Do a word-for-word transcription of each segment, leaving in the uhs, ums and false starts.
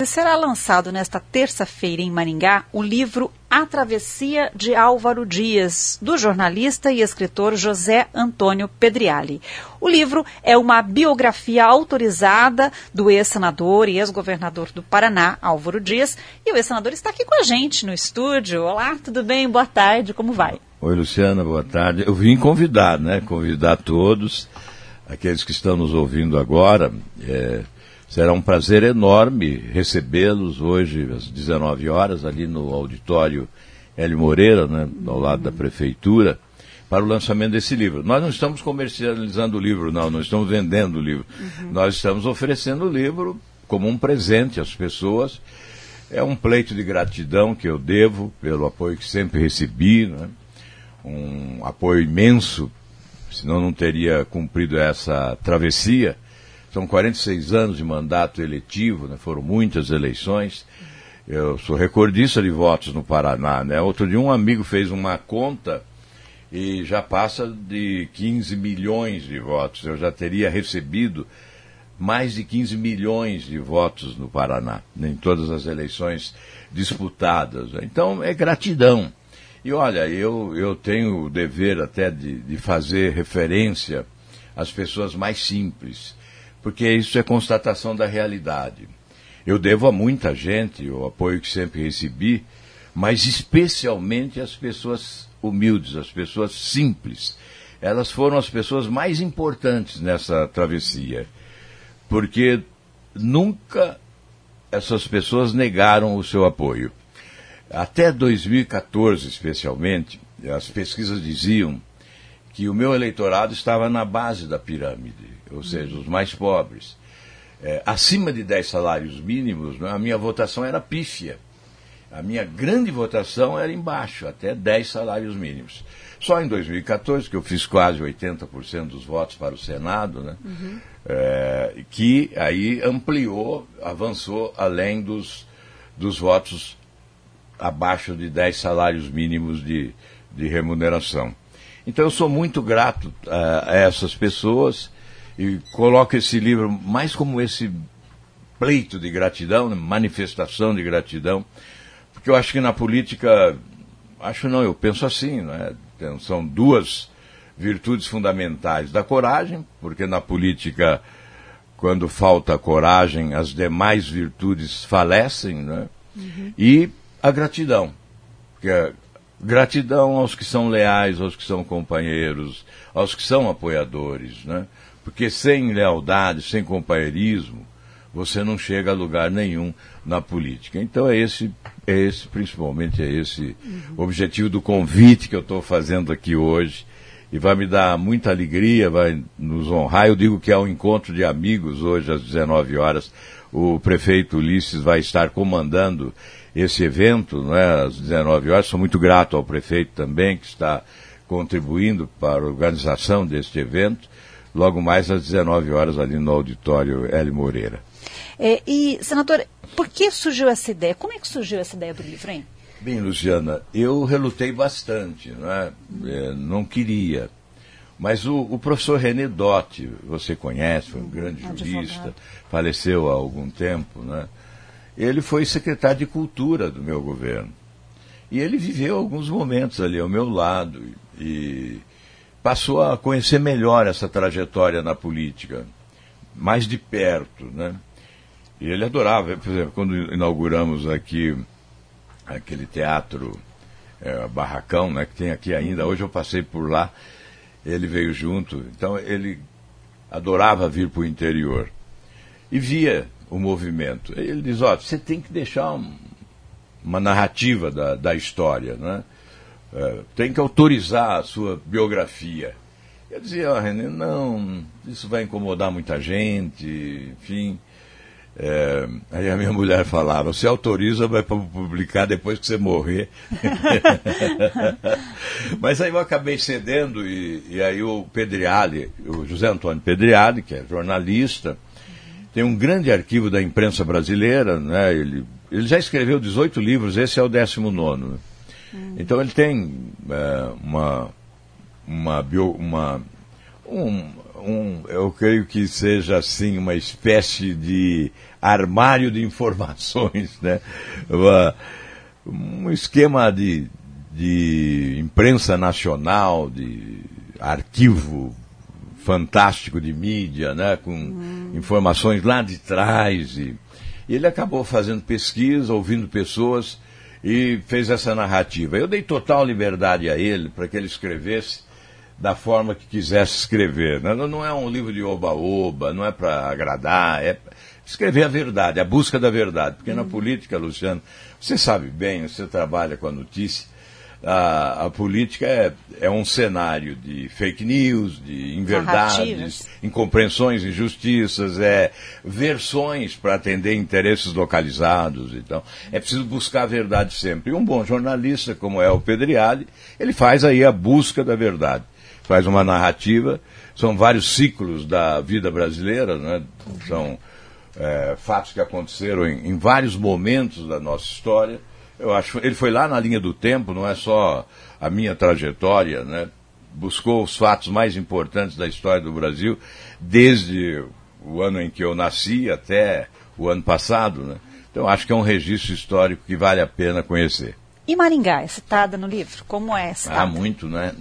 Será lançado nesta terça-feira em Maringá o livro A Travessia de Álvaro Dias, do jornalista e escritor José Antônio Pedriali. O livro é uma biografia autorizada do ex-senador e ex-governador do Paraná, Álvaro Dias, e o ex-senador está aqui com a gente no estúdio. Olá, tudo bem? Boa tarde, como vai? Oi, Luciana, boa tarde. Eu vim convidar, né? Convidar todos, aqueles que estão nos ouvindo agora. É... Será um prazer enorme recebê-los hoje às dezenove horas, ali no auditório Hélio Moreira, né, ao lado da Prefeitura, para o lançamento desse livro. Nós não estamos comercializando o livro, não, não estamos vendendo o livro. Uhum. Nós estamos oferecendo o livro como um presente às pessoas. É um pleito de gratidão que eu devo pelo apoio que sempre recebi, né, um apoio imenso, senão não teria cumprido essa travessia. São quarenta e seis anos de mandato eletivo, né? Foram muitas eleições. Eu sou recordista de votos no Paraná, né? Outro dia um amigo fez uma conta e já passa de quinze milhões de votos. Eu já teria recebido mais de quinze milhões de votos no Paraná, né? Em todas as eleições disputadas. Então é gratidão. E olha, eu, eu tenho o dever até de, de fazer referência às pessoas mais simples, porque isso é constatação da realidade. Eu devo a muita gente o apoio que sempre recebi, mas especialmente às pessoas humildes, às pessoas simples. Elas foram as pessoas mais importantes nessa travessia, porque nunca essas pessoas negaram o seu apoio. Até dois mil e quatorze, especialmente, as pesquisas diziam que o meu eleitorado estava na base da pirâmide, ou seja, os mais pobres. É, acima de dez salários mínimos, né, a minha votação era pífia. A minha grande votação era embaixo, até dez salários mínimos. Só em dois mil e quatorze, que eu fiz quase oitenta por cento dos votos para o Senado, né, uhum. é, que aí ampliou, avançou além dos, dos votos abaixo de dez salários mínimos de, de remuneração. Então eu sou muito grato uh, a essas pessoas e coloco esse livro mais como esse pleito de gratidão, né, manifestação de gratidão, porque eu acho que na política, acho não, eu penso assim, né, são duas virtudes fundamentais da coragem, porque na política, quando falta coragem, as demais virtudes falecem, né, uhum. E a gratidão, porque a gratidão aos que são leais, aos que são companheiros, aos que são apoiadores, né? Porque sem lealdade, sem companheirismo, você não chega a lugar nenhum na política. Então é esse, é esse principalmente é esse uhum. o objetivo do convite que eu estou fazendo aqui hoje, e vai me dar muita alegria, vai nos honrar. Eu digo que é um encontro de amigos hoje às dezenove horas. O prefeito Ulisses vai estar comandando esse evento, né, às dezenove horas. Sou muito grato ao prefeito também, que está contribuindo para a organização deste evento. Logo mais às dezenove horas, ali no auditório Hélio Moreira. É, e, senador, por que surgiu essa ideia? Como é que surgiu essa ideia do livro, hein? Bem, Luciana, eu relutei bastante, né? É, não queria. Mas o, o professor René Dotti, você conhece, foi um grande jurista, faleceu há algum tempo, né? Ele foi secretário de Cultura do meu governo. E ele viveu alguns momentos ali ao meu lado e passou a conhecer melhor essa trajetória na política, mais de perto, né? E ele adorava, por exemplo, quando inauguramos aqui aquele teatro é, Barracão, né, que tem aqui ainda, hoje eu passei por lá, ele veio junto, então ele adorava vir para o interior e via o movimento. Ele diz, ó, você tem que deixar um, uma narrativa da, da história, né? É, tem que autorizar a sua biografia. Eu dizia, ó, René, não, isso vai incomodar muita gente, enfim. É, aí a minha mulher falava, você autoriza, vai publicar depois que você morrer. Mas aí eu acabei cedendo e, e aí o Pedriali, o José Antônio Pedriali, que é jornalista, tem um grande arquivo da imprensa brasileira, né? Ele, ele já escreveu dezoito livros, esse é o décimo nono. Hum. Então ele tem é, uma, uma, bio, uma um, um, eu creio que seja assim uma espécie de armário de informações, né? Uma, um esquema de, de imprensa nacional, de arquivo fantástico de mídia, né? Com hum. informações lá de trás. E, e ele acabou fazendo pesquisa, ouvindo pessoas e fez essa narrativa. Eu dei total liberdade a ele para que ele escrevesse da forma que quisesse escrever. Não, não é um livro de oba-oba, não é para agradar, é escrever a verdade, a busca da verdade. Porque hum. na política, Luciano, você sabe bem, você trabalha com a notícia, a, a política é, é um cenário de fake news, de inverdades, incompreensões, injustiças, é versões para atender interesses localizados. Então, é preciso buscar a verdade sempre. E um bom jornalista, como é o Pedriali, ele faz aí a busca da verdade. Faz uma narrativa, são vários ciclos da vida brasileira, né? São é, fatos que aconteceram em, em vários momentos da nossa história. Eu acho, ele foi lá na linha do tempo, não é só a minha trajetória, né? Buscou os fatos mais importantes da história do Brasil, desde o ano em que eu nasci até o ano passado, né? Então acho que é um registro histórico que vale a pena conhecer. E Maringá é citada no livro? Como é citada? Ah, muito, né?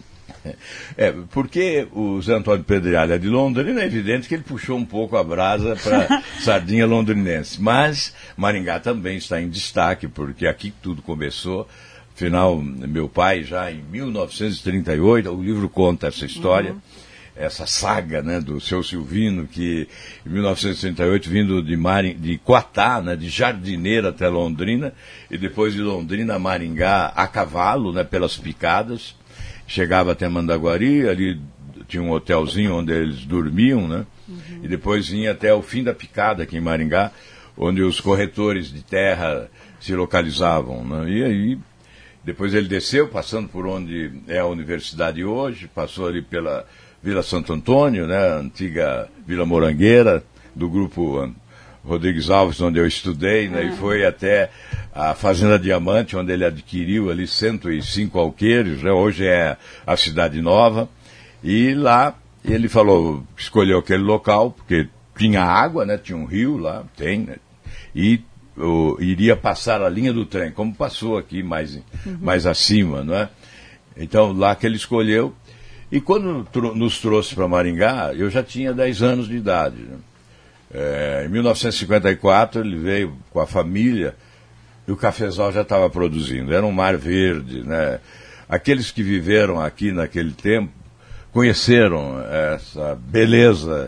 É, porque o Zé Antônio Pedriali é de Londrina, é evidente que ele puxou um pouco a brasa para sardinha londrinense. Mas Maringá também está em destaque, porque aqui tudo começou. Afinal, meu pai, já em mil novecentos e trinta e oito, o livro conta essa história, uhum. essa saga, né, do seu Silvino, que em mil novecentos e trinta e oito, vindo de, Maring... de Coatá, né, de Jardineira até Londrina, e depois de Londrina a Maringá a cavalo, né, pelas picadas. Chegava até Mandaguari, ali tinha um hotelzinho onde eles dormiam, né? Uhum. E depois vinha até o fim da picada aqui em Maringá, onde os corretores de terra se localizavam, né? E aí, depois ele desceu, passando por onde é a universidade hoje, passou ali pela Vila Santo Antônio, né? A antiga Vila Morangueira, do grupo Rodrigues Alves, onde eu estudei, né? Uhum. E foi até a Fazenda Diamante, onde ele adquiriu ali cento e cinco alqueires, né? Hoje é a Cidade Nova, e lá ele falou, escolheu aquele local, porque tinha água, né? Tinha um rio lá, tem, né? E o, iria passar a linha do trem, como passou aqui mais, uhum. mais acima, não é? Então, lá que ele escolheu, e quando tro- nos trouxe para Maringá, eu já tinha dez anos de idade, né? É, em mil novecentos e cinquenta e quatro ele veio com a família e o cafezal já estava produzindo, era um mar verde, né? Aqueles que viveram aqui naquele tempo conheceram essa beleza,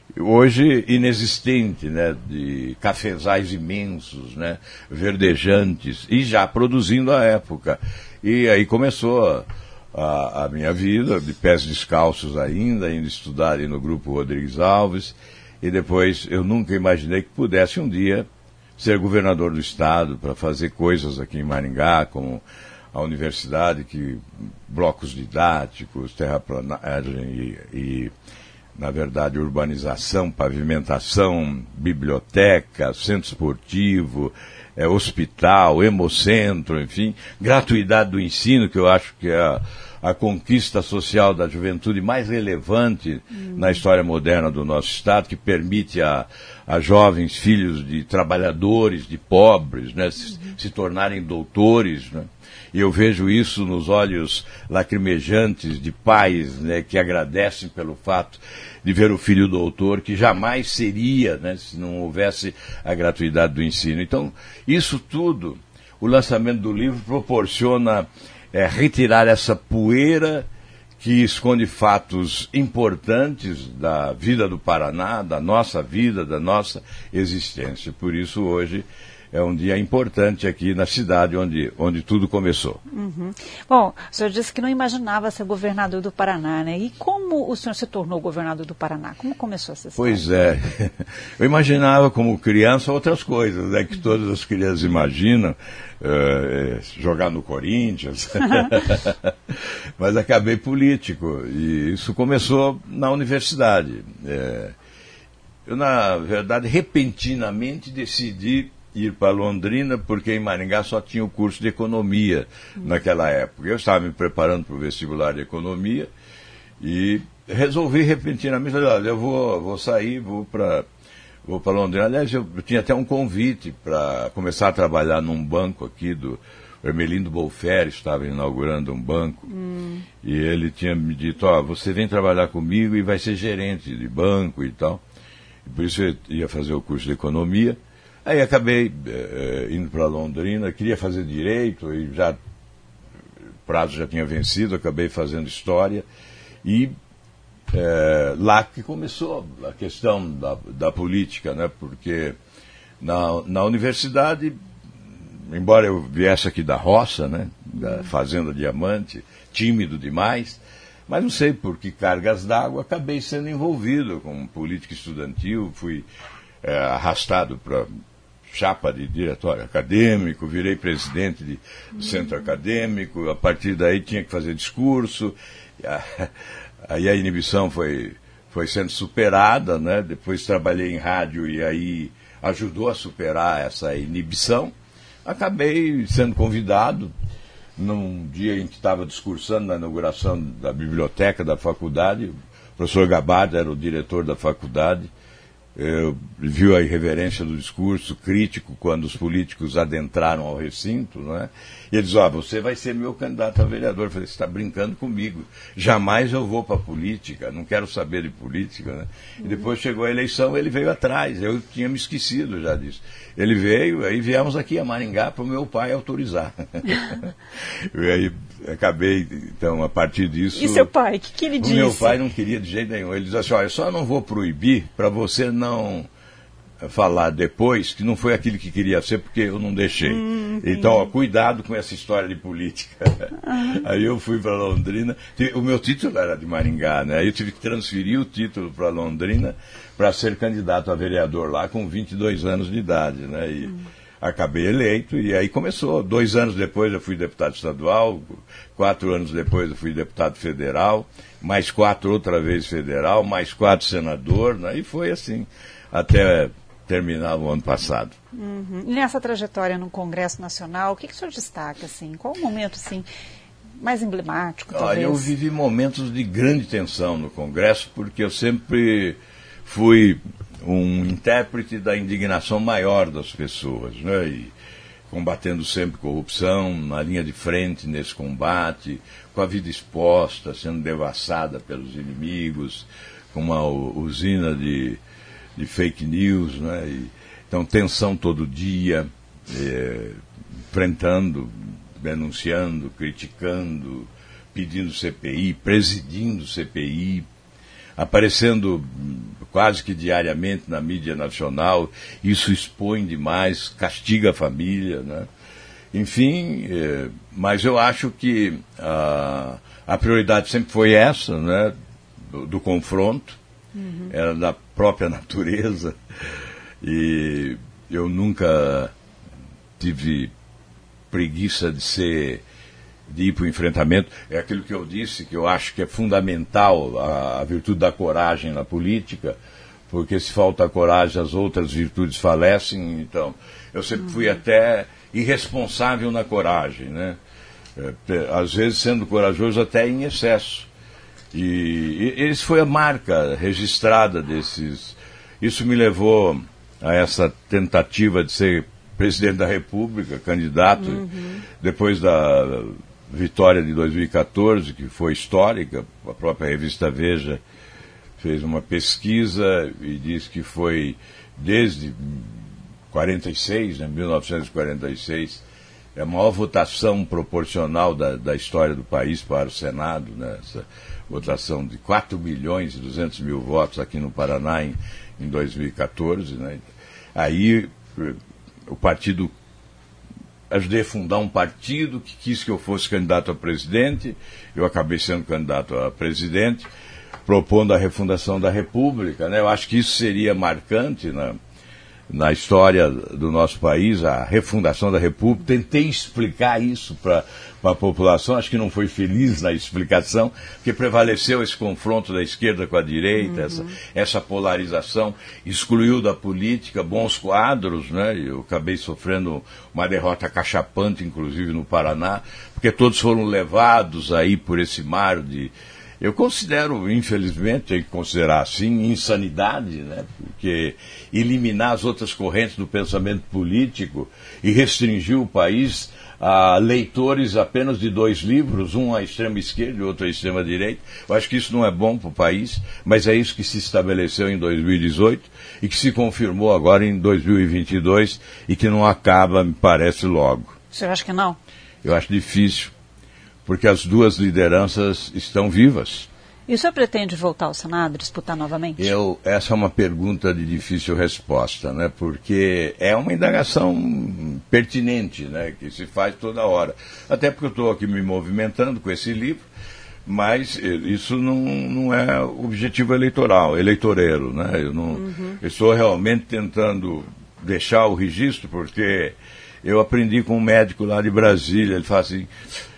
hoje inexistente, né? De cafezais imensos, né? Verdejantes, e já produzindo à época. E aí começou a, a minha vida, de pés descalços ainda, indo estudar ali no grupo Rodrigues Alves. E depois eu nunca imaginei que pudesse um dia ser governador do estado para fazer coisas aqui em Maringá, como a universidade, que blocos didáticos, terraplanagem e, e, na verdade, urbanização, pavimentação, biblioteca, centro esportivo, é, hospital, hemocentro, enfim, gratuidade do ensino, que eu acho que é a a conquista social da juventude mais relevante hum. na história moderna do nosso Estado, que permite a, a jovens filhos de trabalhadores, de pobres, né, se, uhum. se tornarem doutores, né? E eu vejo isso nos olhos lacrimejantes de pais, né, que agradecem pelo fato de ver o filho doutor, que jamais seria, né, se não houvesse a gratuidade do ensino. Então, isso tudo, o lançamento do livro proporciona É retirar essa poeira que esconde fatos importantes da vida do Paraná, da nossa vida, da nossa existência. Por isso, hoje, é um dia importante aqui na cidade onde, onde tudo começou. Uhum. Bom, o senhor disse que não imaginava ser governador do Paraná, né? E como o senhor se tornou governador do Paraná? Como começou essa história? Pois é. Eu imaginava como criança outras coisas, né? Que uhum. todas as crianças imaginam. Uh, jogar no Corinthians, mas acabei político, e isso começou na universidade. É, eu, na verdade, repentinamente decidi ir para Londrina, porque em Maringá só tinha o curso de economia uhum. naquela época. Eu estava me preparando para o vestibular de economia, e resolvi repentinamente, olha, eu vou, vou sair, vou para vou para Londrina. Aliás, eu, eu tinha até um convite para começar a trabalhar num banco aqui do Hermelino Bolfer, estava inaugurando um banco, hum. e ele tinha me dito, ó, você vem trabalhar comigo e vai ser gerente de banco e tal. E por isso eu ia fazer o curso de economia. Aí acabei eh, indo para Londrina, queria fazer direito, e já o prazo já tinha vencido, acabei fazendo história, e É, lá que começou a questão da, da política, né? Porque na, na universidade, embora eu viesse aqui da roça, né? Da Fazenda Diamante, tímido demais, mas não sei por que cargas d'água, acabei sendo envolvido com política estudantil, fui é, arrastado para chapa de diretório acadêmico, virei presidente de do centro acadêmico, a partir daí tinha que fazer discurso. Aí a inibição foi, foi sendo superada, né? Depois trabalhei em rádio e aí ajudou a superar essa inibição. Acabei sendo convidado num dia em que estava discursando na inauguração da biblioteca da faculdade. O professor Gabardo era o diretor da faculdade. Eu, viu a irreverência do discurso crítico quando os políticos adentraram ao recinto, não é? E ele diz, ó, você vai ser meu candidato a vereador. Eu falei, você está brincando comigo, jamais eu vou para a política, não quero saber de política, né? Uhum. E depois chegou a eleição, ele veio atrás, eu tinha me esquecido já disso. Ele veio, aí viemos aqui a Maringá para o meu pai autorizar. E aí acabei, então, a partir disso... E seu pai, o que, que ele o disse? Meu pai não queria de jeito nenhum. Ele disse assim, olha, eu só não vou proibir para você não falar depois que não foi aquilo que queria ser, porque eu não deixei. Hum, então, ó, cuidado com essa história de política. Uhum. Aí eu fui para Londrina. O meu título era de Maringá, né? Aí eu tive que transferir o título para Londrina para ser candidato a vereador lá com vinte e dois anos de idade, né? E hum. acabei eleito, e aí começou. Dois anos depois eu fui deputado estadual, quatro anos depois eu fui deputado federal, mais quatro outra vez federal, mais quatro senador, né? E foi assim, até terminar o ano passado. Uhum. E nessa trajetória no Congresso Nacional, o que, que o senhor destaca, assim? Qual o momento, assim, mais emblemático, talvez? Olha, eu vivi momentos de grande tensão no Congresso, porque eu sempre fui um intérprete da indignação maior das pessoas, né? E combatendo sempre corrupção, na linha de frente nesse combate, com a vida exposta, sendo devassada pelos inimigos, com uma usina de, de fake news, né? E, então, tensão todo dia, é, enfrentando, denunciando, criticando, pedindo C P I, presidindo C P I, aparecendo quase que diariamente na mídia nacional. Isso expõe demais, castiga a família, né? Enfim, é, mas eu acho que a, a prioridade sempre foi essa, né? Do, do confronto, uhum. Era da própria natureza, e eu nunca tive preguiça de ser... de ir para o enfrentamento. É aquilo que eu disse, que eu acho que é fundamental a, a virtude da coragem na política, porque se falta coragem as outras virtudes falecem. Então, eu sempre fui até irresponsável na coragem, né? É, às vezes sendo corajoso até em excesso. E, e essa foi a marca registrada desses... Isso me levou a essa tentativa de ser presidente da República, candidato, uhum. Depois da vitória de dois mil e quatorze, que foi histórica. A própria revista Veja fez uma pesquisa e diz que foi desde quarenta e seis, né, mil novecentos e quarenta e seis, a maior votação proporcional da, da história do país para o Senado, né, essa votação de quatro milhões e duzentos mil votos aqui no Paraná em, em dois mil e quatorze. Né. Aí o partido... Ajudei a fundar um partido que quis que eu fosse candidato a presidente. Eu acabei sendo candidato a presidente, propondo a refundação da República, né? Eu acho que isso seria marcante na, na história do nosso país, a refundação da República. Tentei explicar isso para a população, acho que não foi feliz na explicação, porque prevaleceu esse confronto da esquerda com a direita, uhum. essa, essa polarização, excluiu da política bons quadros, né? Eu acabei sofrendo uma derrota cachapante, inclusive no Paraná, porque todos foram levados aí por esse mar de, Eu considero, infelizmente, tem que considerar assim, insanidade, né? Porque eliminar as outras correntes do pensamento político e restringir o país a leitores apenas de dois livros, um à extrema esquerda e outro à extrema direita. Eu acho que isso não é bom para o país, mas é isso que se estabeleceu em dois mil e dezoito e que se confirmou agora em dois mil e vinte e dois e que não acaba, me parece, logo. Você acha que não? Eu acho difícil, porque as duas lideranças estão vivas. E o senhor pretende voltar ao Senado, disputar novamente? Eu, essa é uma pergunta de difícil resposta, né? Porque é uma indagação pertinente, né? Que se faz toda hora. Até porque eu estou aqui me movimentando com esse livro, mas isso não, não é objetivo eleitoral, eleitoreiro, né? Eu, não, uhum. eu estou realmente tentando deixar o registro, porque eu aprendi com um médico lá de Brasília, ele fala assim...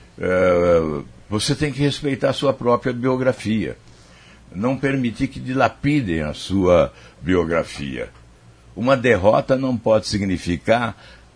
Uh, você tem que respeitar a sua própria biografia. Não permitir que dilapidem a sua biografia. Uma derrota não pode significar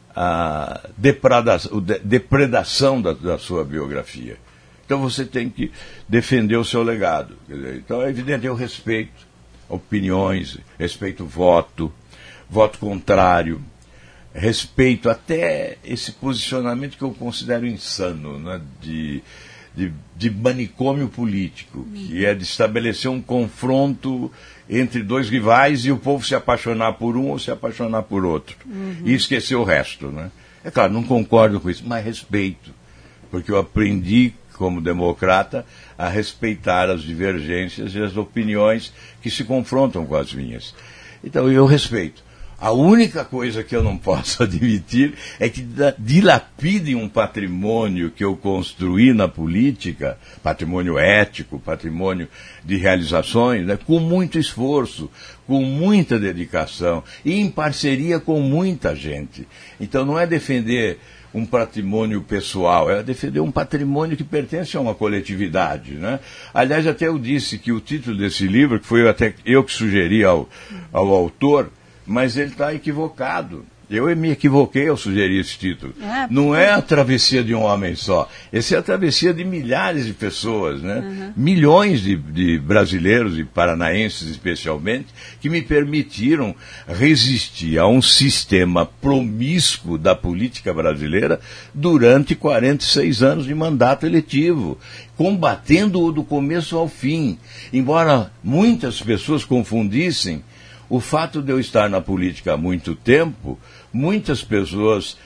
a depredação, depredação da, da sua biografia. Então você tem que defender o seu legado. Então é evidente, eu respeito opiniões, respeito voto, voto contrário, respeito até esse posicionamento que eu considero insano, né, de... De, de manicômio político, que é de estabelecer um confronto entre dois rivais e o povo se apaixonar por um ou se apaixonar por outro. Uhum. E esquecer o resto, né? É claro, não concordo com isso, mas respeito, porque eu aprendi, como democrata, a respeitar as divergências e as opiniões que se confrontam com as minhas. Então, eu respeito. A única coisa que eu não posso admitir é que dilapidem um patrimônio que eu construí na política, patrimônio ético, patrimônio de realizações, né, com muito esforço, com muita dedicação e em parceria com muita gente. Então não é defender um patrimônio pessoal, é defender um patrimônio que pertence a uma coletividade, né? Aliás, até eu disse que o título desse livro, que foi até eu que sugeri ao, ao autor, mas ele está equivocado. Eu me equivoquei ao sugerir esse título. É, não é a travessia de um homem só. Essa é a travessia de milhares de pessoas, né? Uhum. Milhões de, de brasileiros e paranaenses, especialmente, que me permitiram resistir a um sistema promíscuo da política brasileira durante quarenta e seis anos de mandato eletivo, combatendo-o do começo ao fim. Embora muitas pessoas confundissem o fato de eu estar na política há muito tempo, muitas pessoas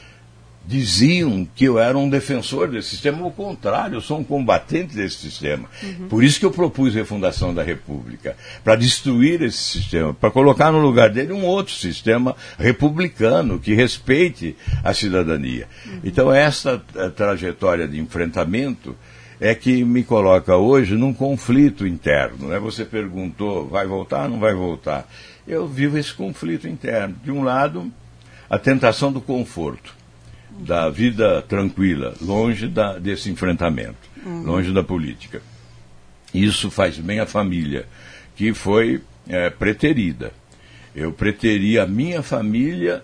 diziam que eu era um defensor desse sistema. Ao contrário, eu sou um combatente desse sistema. Uhum. Por isso que eu propus a refundação da República, para destruir esse sistema, para colocar no lugar dele um outro sistema republicano que respeite a cidadania. Uhum. Então, essa trajetória de enfrentamento é que me coloca hoje num conflito interno, né? Você perguntou, vai voltar ou não vai voltar? Eu vivo esse conflito interno. De um lado, a tentação do conforto, da vida tranquila, longe da, desse enfrentamento, uhum. longe da política. Isso faz bem à família, que foi é, preterida. Eu preteri a minha família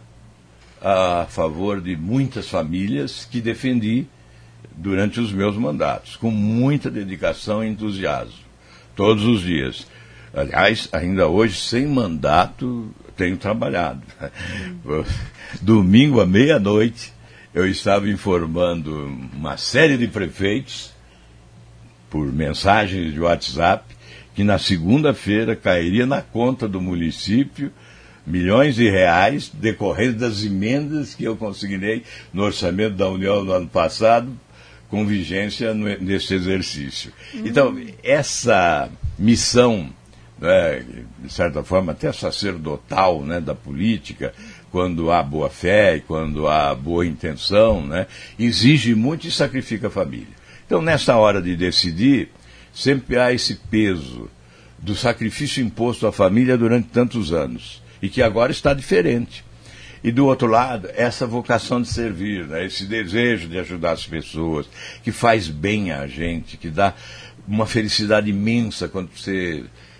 a favor de muitas famílias que defendi durante os meus mandatos, com muita dedicação e entusiasmo, todos os dias. Aliás, ainda hoje, sem mandato, tenho trabalhado. Uhum. Domingo à meia-noite, eu estava informando uma série de prefeitos, por mensagens de WhatsApp, que na segunda-feira cairia na conta do município milhões de reais, decorrendo das emendas que eu consignei no orçamento da União no ano passado, com vigência nesse exercício. Uhum. Então, essa missão, né, de certa forma, até sacerdotal, né, da política, quando há boa fé e quando há boa intenção, né, exige muito e sacrifica a família. Então, nessa hora de decidir, sempre há esse peso do sacrifício imposto à família durante tantos anos, e que agora está diferente. E do outro lado, essa vocação de servir, né, esse desejo de ajudar as pessoas, que faz bem a gente, que dá uma felicidade imensa quando você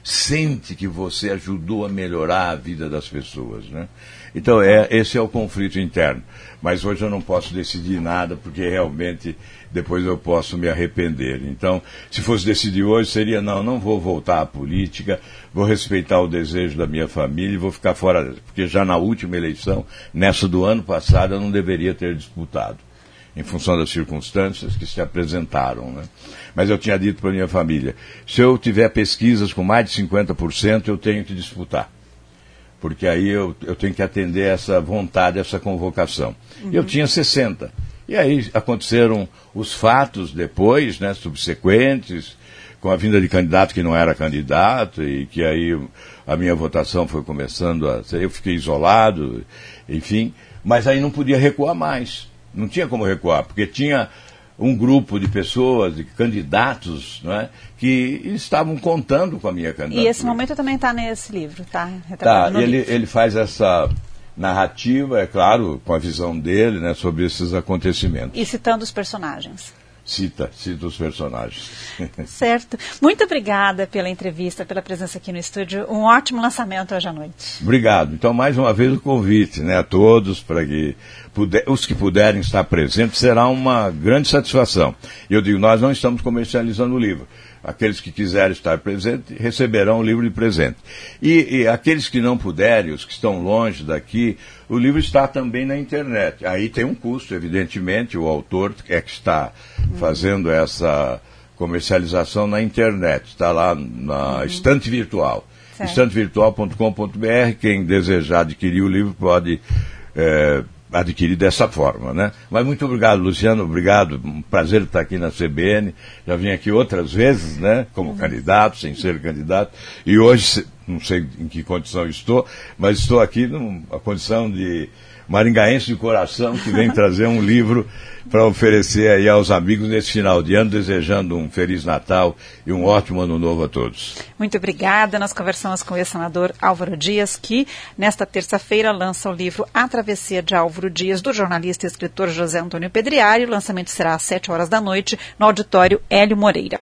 sente que você ajudou a melhorar a vida das pessoas, né? Então, é, esse é o conflito interno. Mas hoje eu não posso decidir nada, porque realmente depois eu posso me arrepender. Então, se fosse decidir hoje, seria, não, não vou voltar à política, vou respeitar o desejo da minha família e vou ficar fora, porque já na última eleição, nessa do ano passado, eu não deveria ter disputado, em função das circunstâncias que se apresentaram, né? Mas eu tinha dito para a minha família, se eu tiver pesquisas com mais de cinquenta por cento, eu tenho que disputar. Porque aí eu, eu tenho que atender essa vontade, essa convocação. Uhum. Eu tinha sessenta. E aí aconteceram os fatos depois, né, subsequentes, com a vinda de candidato que não era candidato, e que aí a minha votação foi começando a... Eu fiquei isolado, enfim, mas aí não podia recuar mais. Não tinha como recuar, porque tinha um grupo de pessoas, de candidatos, não é, que estavam contando com a minha candidatura. E esse momento também está nesse livro, tá? Tá, ele, ele faz essa narrativa, é claro, com a visão dele, né, sobre esses acontecimentos. E citando os personagens. Cita, cita os personagens. Certo. Muito obrigada pela entrevista, pela presença aqui no estúdio. Um ótimo lançamento hoje à noite. Obrigado. Então, mais uma vez o convite, né, a todos, para que puder, os que puderem estar presentes, será uma grande satisfação. E eu digo, nós não estamos comercializando o livro. Aqueles que quiserem estar presentes receberão o livro de presente. E, e aqueles que não puderem, os que estão longe daqui, o livro está também na internet. Aí tem um custo, evidentemente, o autor é que está fazendo essa comercialização na internet. Está lá na uhum. Estante Virtual. estante virtual ponto com ponto b r. Quem desejar adquirir o livro pode... É, adquirir dessa forma, né? Mas muito obrigado, Luciano, obrigado, um prazer estar aqui na C B N, já vim aqui outras vezes, né, como uhum. candidato, sem ser candidato, e hoje, não sei em que condição estou, mas estou aqui numa condição de maringaense de coração, que vem trazer um livro para oferecer aí aos amigos nesse final de ano, desejando um Feliz Natal e um ótimo Ano Novo a todos. Muito obrigada. Nós conversamos com o ex-senador Álvaro Dias, que nesta terça-feira lança o livro A Travessia de Álvaro Dias, do jornalista e escritor José Antônio Pedriari. O lançamento será às sete horas da noite, no auditório Hélio Moreira.